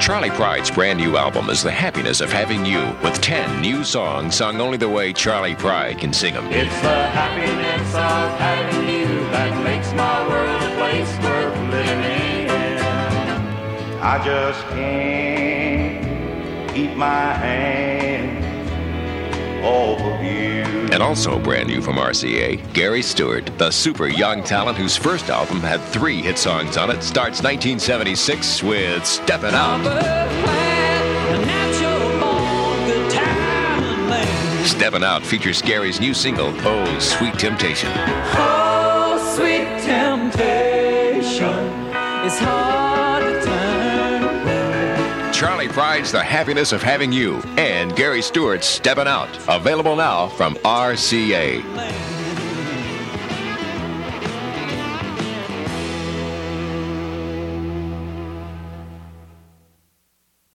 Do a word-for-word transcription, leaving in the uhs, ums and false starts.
Charlie Pride's brand new album is The Happiness of Having You, with ten new songs sung only the way Charlie Pride can sing them. It's the happiness of having you that makes my world a place worth living in. I just can't keep my hands off of you. And also brand new from R C A, Gary Stewart, the super young talent whose first album had three hit songs on it, starts nineteen seventy-six with Steppin' Out. Steppin' Out features Gary's new single, Oh, Sweet Temptation. Oh, sweet temptation, it's hard to turn away. Charlie Pride's The Happiness of Having You and Gary Stewart's Steppin' Out. Available now from R C A.